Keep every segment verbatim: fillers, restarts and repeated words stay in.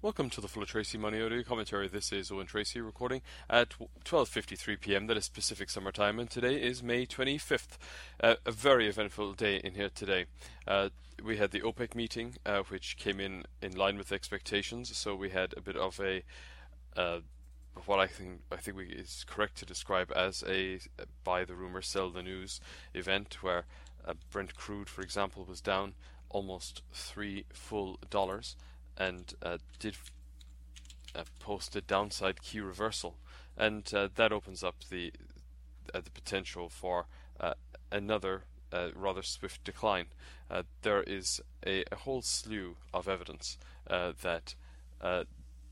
Welcome to the Full of Tracy Money Audio Commentary. This is Owen Tracy recording at twelve fifty-three p m. That is Pacific Summer Time, and today is May twenty-fifth. Uh, a very eventful day in here today. Uh, we had the OPEC meeting, uh, which came in in line with expectations. So we had a bit of a uh, what I think I think we, is correct to describe as a buy the rumor, sell the news event, where uh, Brent crude, for example, was down almost three full dollars. And uh, did uh, post a downside key reversal, and uh, that opens up the uh, the potential for uh, another uh, rather swift decline. Uh, there is a, a whole slew of evidence uh, that uh,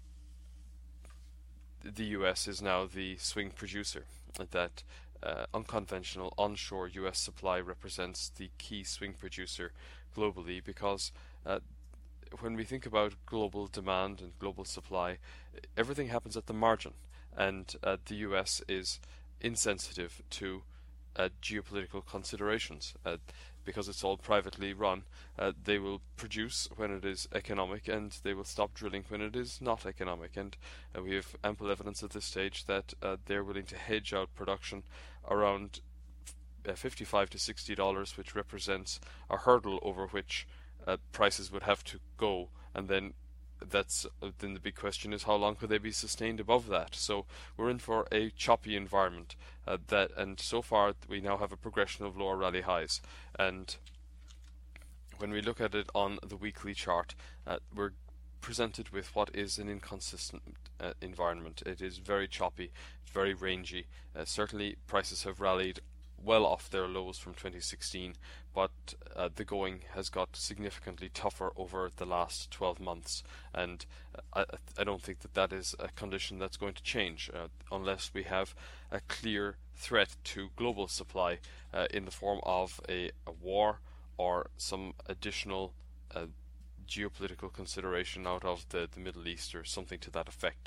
the U S is now the swing producer, that uh, unconventional onshore U S supply represents the key swing producer globally, because uh, when we think about global demand and global supply, everything happens at the margin, and uh, the U S is insensitive to uh, geopolitical considerations. Uh, because it's all privately run, uh, they will produce when it is economic, and they will stop drilling when it is not economic. And uh, we have ample evidence at this stage that uh, they're willing to hedge out production around uh, fifty-five to sixty dollars, which represents a hurdle over which Uh, prices would have to go, and then that's uh, then the big question is, how long could they be sustained above that? So we're in for a choppy environment, uh, that and so far we now have a progression of lower rally highs, and when we look at it on the weekly chart, uh, we're presented with what is an inconsistent uh, environment. It is very choppy, very rangy. Uh, certainly prices have rallied well off their lows from twenty sixteen, but uh, the going has got significantly tougher over the last twelve months, and uh, I, I don't think that that is a condition that's going to change uh, unless we have a clear threat to global supply uh, in the form of a, a war or some additional uh, geopolitical consideration out of the, the Middle East or something to that effect.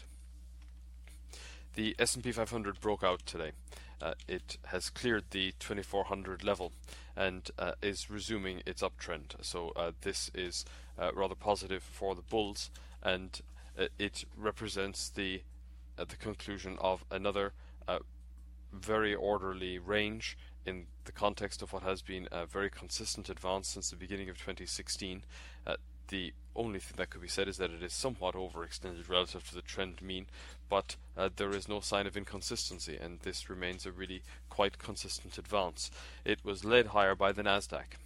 The S and P five hundred broke out today. Uh, it has cleared the twenty-four hundred level and uh, is resuming its uptrend. So uh, this is uh, rather positive for the bulls, and uh, it represents the uh, the conclusion of another uh, very orderly range in the context of what has been a very consistent advance since the beginning of twenty sixteen. Uh, the only thing that could be said is that it is somewhat overextended relative to the trend mean, but uh, there is no sign of inconsistency, and this remains a really quite consistent advance. It was led higher by the Nasdaq,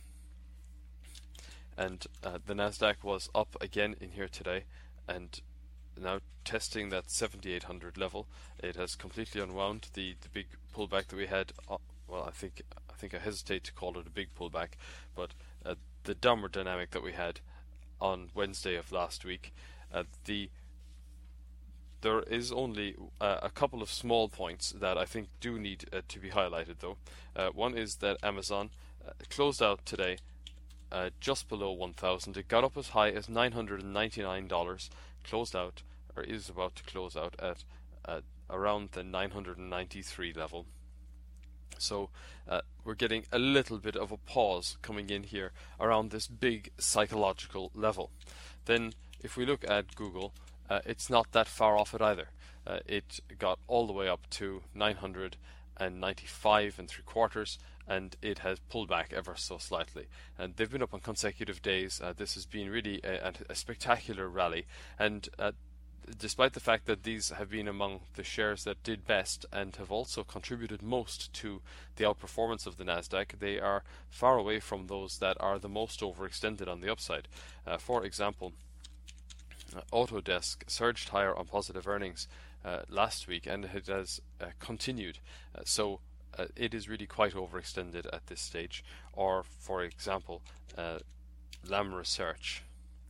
and uh, the Nasdaq was up again in here today, and now testing that seventy-eight hundred level. It has completely unwound the, the big pullback that we had. Uh, well, I think I think I hesitate to call it a big pullback, but uh, the downward dynamic that we had on Wednesday of last week. Uh, the there is only uh, a couple of small points that I think do need uh, to be highlighted, though. Uh, one is that Amazon uh, closed out today uh, just below one thousand. It got up as high as nine hundred ninety-nine dollars, closed out, or is about to close out at uh, around the nine hundred ninety-three level. So uh, we're getting a little bit of a pause coming in here around this big psychological level. Then if we look at Google, uh, it's not that far off it either. Uh, it got all the way up to nine hundred ninety-five and three quarters, and it has pulled back ever so slightly. And they've been up on consecutive days. Uh, this has been really a, a spectacular rally, and uh, despite the fact that these have been among the shares that did best and have also contributed most to the outperformance of the Nasdaq, they are far away from those that are the most overextended on the upside. Uh, for example, uh, Autodesk surged higher on positive earnings uh, last week, and it has uh, continued. Uh, so uh, it is really quite overextended at this stage. Or, for example, uh, Lam Research,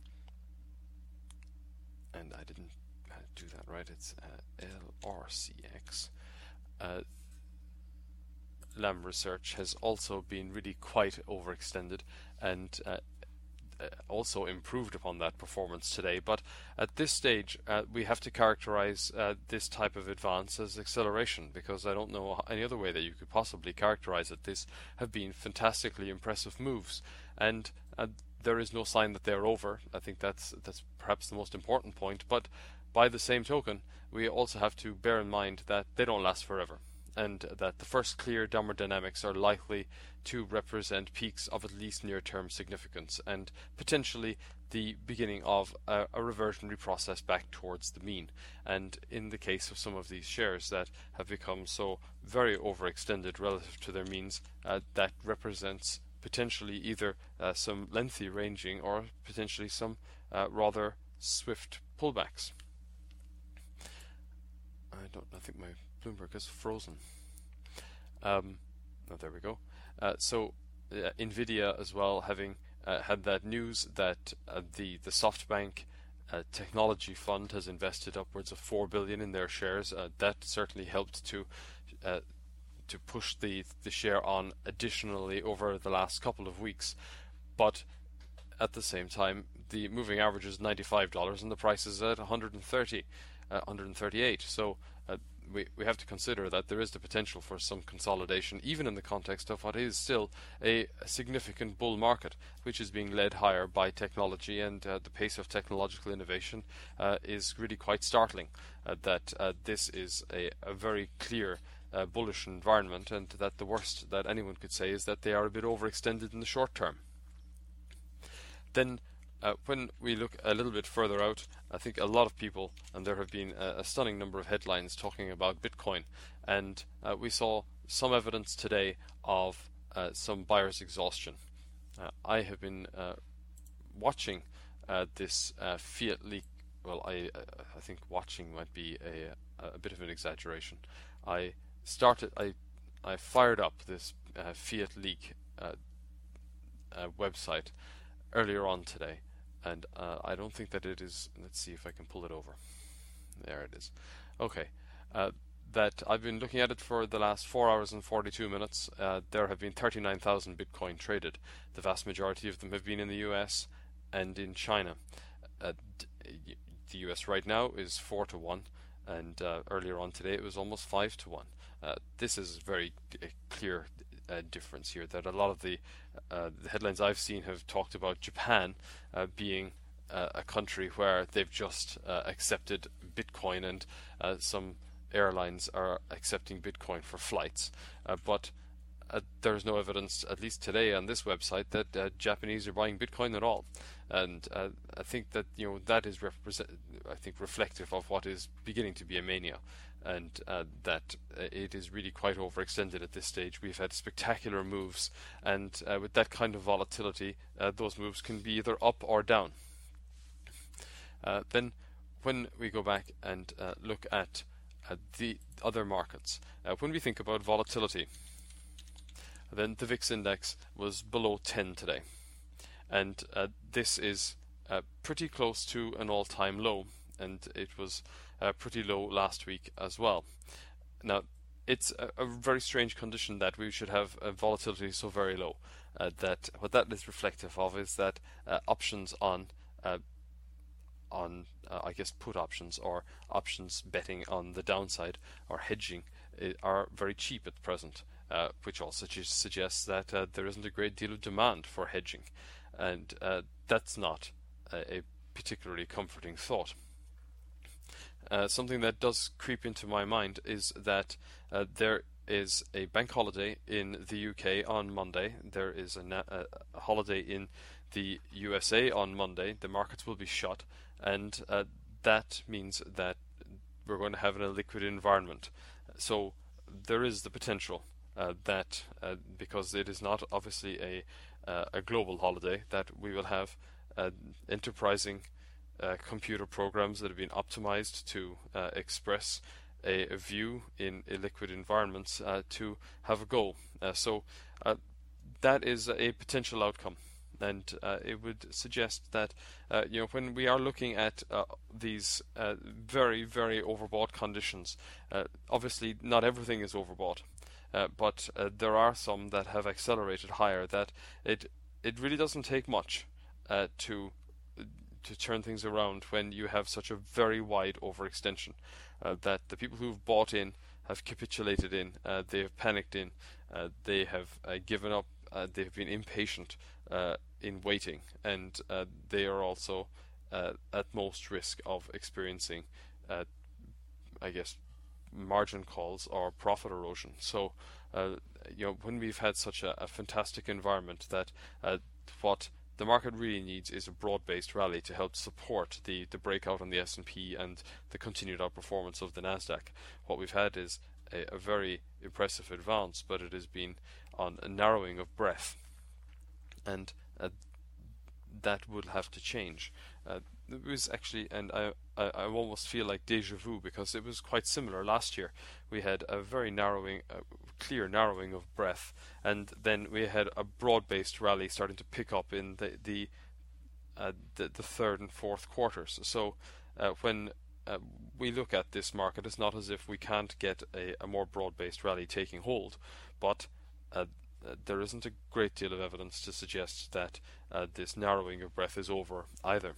and I didn't do that right, it's uh, L R C X. Uh, Lam Research has also been really quite overextended, and uh, uh, also improved upon that performance today. But at this stage, uh, we have to characterize uh, this type of advance as acceleration, because I don't know any other way that you could possibly characterize it. These have been fantastically impressive moves, and uh, there is no sign that they're over. I think that's that's perhaps the most important point. But by the same token, we also have to bear in mind that they don't last forever, and that the first clear downward dynamics are likely to represent peaks of at least near-term significance, and potentially the beginning of a, a reversionary process back towards the mean. And in the case of some of these shares that have become so very overextended relative to their means, uh, that represents potentially either uh, some lengthy ranging or potentially some uh, rather swift pullbacks. I don't I think my Bloomberg is frozen. Um, oh, there we go. Uh, so uh, Nvidia as well, having uh, had that news that uh, the the SoftBank uh, technology fund has invested upwards of four billion in their shares. Uh, that certainly helped to uh, to push the the share on additionally over the last couple of weeks. But at the same time, the moving average is ninety-five dollars and the price is at one hundred thirty, uh, one hundred thirty-eight. So uh, we we have to consider that there is the potential for some consolidation, even in the context of what is still a, a significant bull market, which is being led higher by technology, and uh, the pace of technological innovation uh, is really quite startling. Uh, that uh, this is a, a very clear uh, bullish environment, and that the worst that anyone could say is that they are a bit overextended in the short term. Then uh, when we look a little bit further out, I think a lot of people, and there have been a, a stunning number of headlines talking about Bitcoin, and uh, we saw some evidence today of uh, some buyer's exhaustion. Uh, I have been uh, watching uh, this uh, fiat leak. Well, I I think watching might be a a bit of an exaggeration. I started I I fired up this uh, fiat leak uh, uh, website earlier on today, and uh, I don't think that it is. Let's see if I can pull it over. There it is. Okay, uh, that I've been looking at it for the last four hours and forty-two minutes. Uh, there have been thirty-nine thousand Bitcoin traded. The vast majority of them have been in the U S and in China. Uh, the U S right now is four to one, and uh, earlier on today it was almost five to one. Uh, this is very uh, clear uh, difference here. That a lot of the, uh, the headlines I've seen have talked about Japan uh, being uh, a country where they've just uh, accepted Bitcoin, and uh, some airlines are accepting Bitcoin for flights. Uh, but uh, there's no evidence, at least today on this website, that uh, Japanese are buying Bitcoin at all. And uh, I think that you know that is represent, I think reflective of what is beginning to be a mania, and uh, that uh, it is really quite overextended at this stage. We've had spectacular moves, and uh, with that kind of volatility, uh, those moves can be either up or down. Uh, then, when we go back and uh, look at uh, the other markets, uh, when we think about volatility, then the V I X index was below ten today. And uh, this is uh, pretty close to an all-time low, and it was uh, pretty low last week as well. Now, it's a, a very strange condition that we should have a volatility so very low. Uh, that what that is reflective of is that uh, options on, uh, on uh, I guess put options or options betting on the downside or hedging uh, are very cheap at present, uh, which also suggests that uh, there isn't a great deal of demand for hedging. And uh, that's not a, a particularly comforting thought. Uh, something that does creep into my mind is that uh, there is a bank holiday in the U K on Monday. There is a, na- a holiday in the U S A on Monday. The markets will be shut, and uh, that means that we're going to have an illiquid environment. So there is the potential uh, that uh, because it is not obviously a Uh, a global holiday, that we will have uh, enterprising uh, computer programs that have been optimized to uh, express a, a view in illiquid environments uh, to have a goal. Uh, so uh, that is a potential outcome, and uh, it would suggest that uh, you know when we are looking at uh, these uh, very very overbought conditions, uh, obviously not everything is overbought. Uh, but uh, there are some that have accelerated higher. That it it really doesn't take much uh, to to turn things around when you have such a very wide overextension. Uh, that the people who've bought in have capitulated in. Uh, they have panicked in. Uh, they have uh, given up. Uh, they have been impatient uh, in waiting, and uh, they are also uh, at most risk of experiencing, uh, I guess, margin calls or profit erosion. So, uh, you know, when we've had such a, a fantastic environment that uh, what the market really needs is a broad-based rally to help support the, the breakout on the S and P and the continued outperformance of the Nasdaq. What we've had is a, a very impressive advance, but it has been on a narrowing of breadth, and uh, that will have to change. Uh, it was actually, and I, I, I almost feel like deja vu, because it was quite similar last year. We had a very narrowing, uh, clear narrowing of breadth, and then we had a broad-based rally starting to pick up in the the uh, the, the third and fourth quarters. So uh, when uh, we look at this market, it's not as if we can't get a, a more broad-based rally taking hold, but uh, uh, there isn't a great deal of evidence to suggest that uh, this narrowing of breadth is over either.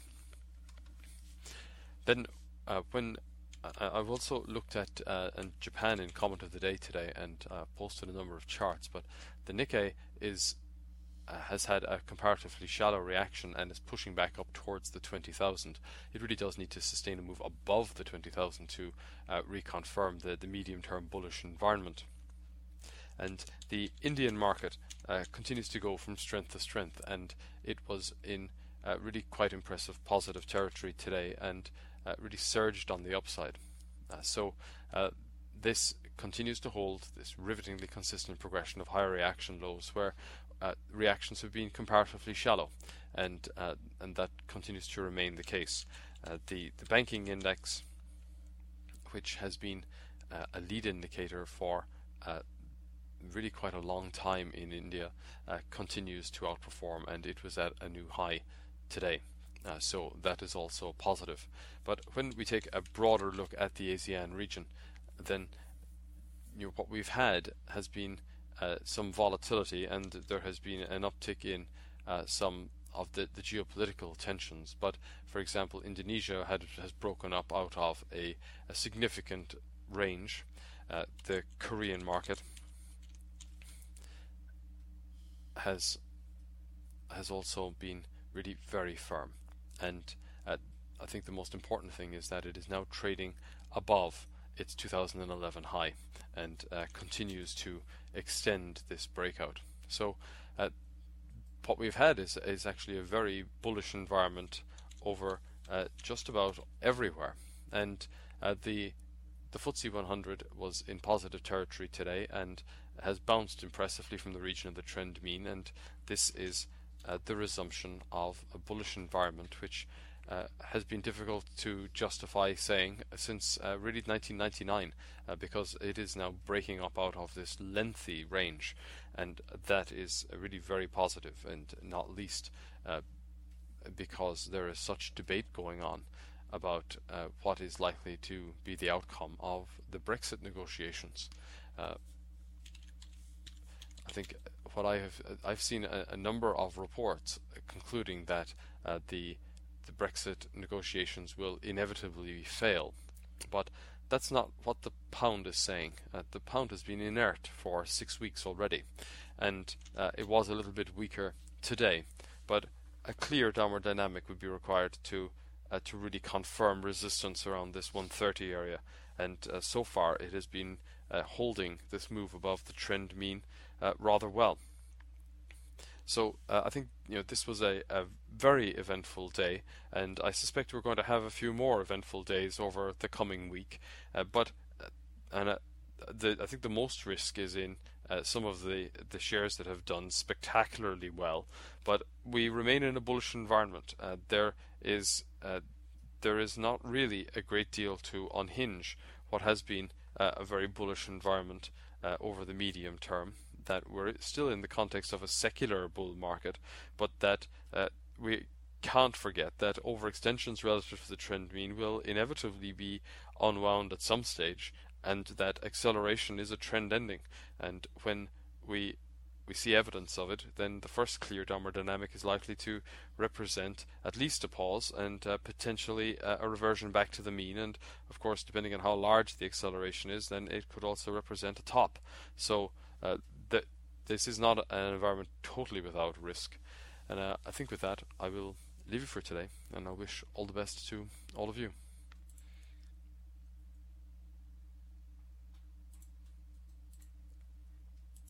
Then uh, when uh, I've also looked at uh, and Japan in comment of the day today, and uh, posted a number of charts, but the Nikkei is uh, has had a comparatively shallow reaction and is pushing back up towards the twenty thousand. It really does need to sustain a move above the twenty thousand to uh, reconfirm the, the medium-term bullish environment. And the Indian market uh, continues to go from strength to strength, and it was in uh, really quite impressive positive territory today, and uh, really surged on the upside. Uh, so uh, this continues to hold this rivetingly consistent progression of higher reaction lows, where uh, reactions have been comparatively shallow, and uh, and that continues to remain the case. Uh, the the banking index, which has been uh, a lead indicator for uh, really quite a long time in India, uh, continues to outperform, and it was at a new high today. Uh, so that is also positive. But when we take a broader look at the ASEAN region, then you know, what we've had has been uh, some volatility, and there has been an uptick in uh, some of the, the geopolitical tensions. But for example, Indonesia had, has broken up out of a, a significant range. Uh, the Korean market has has also been really very firm, and uh, I think the most important thing is that it is now trading above its two thousand eleven high, and uh, continues to extend this breakout. So uh, what we've had is is actually a very bullish environment over uh, just about everywhere, and uh, the the F T S E one hundred was in positive territory today and has bounced impressively from the region of the trend mean, and this is uh, the resumption of a bullish environment, which uh, has been difficult to justify saying since uh, really nineteen ninety-nine, uh, because it is now breaking up out of this lengthy range, and that is really very positive, and not least uh, because there is such debate going on about uh, what is likely to be the outcome of the Brexit negotiations. Uh, I think what I have I've seen a, a number of reports concluding that uh, the the Brexit negotiations will inevitably fail, but that's not what the pound is saying. Uh, the pound has been inert for six weeks already, and uh, it was a little bit weaker today, but a clear downward dynamic would be required to uh, to really confirm resistance around this one thirty area, and uh, so far it has been uh, holding this move above the trend mean uh, rather well. So uh, I think you know this was a, a very eventful day, and I suspect we're going to have a few more eventful days over the coming week. Uh, but uh, and uh, the, I think the most risk is in uh, some of the the shares that have done spectacularly well. But we remain in a bullish environment. Uh, there is uh, there is not really a great deal to unhinge what has been uh, a very bullish environment uh, over the medium term. That we're still in the context of a secular bull market, but that uh, we can't forget that overextensions relative to the trend mean will inevitably be unwound at some stage, and that acceleration is a trend ending. And when we we see evidence of it, then the first clear downward dynamic is likely to represent at least a pause, and uh, potentially uh, a reversion back to the mean. And of course, depending on how large the acceleration is, then it could also represent a top. So uh, that this is not an environment totally without risk. And uh, I think with that, I will leave you for today, and I wish all the best to all of you.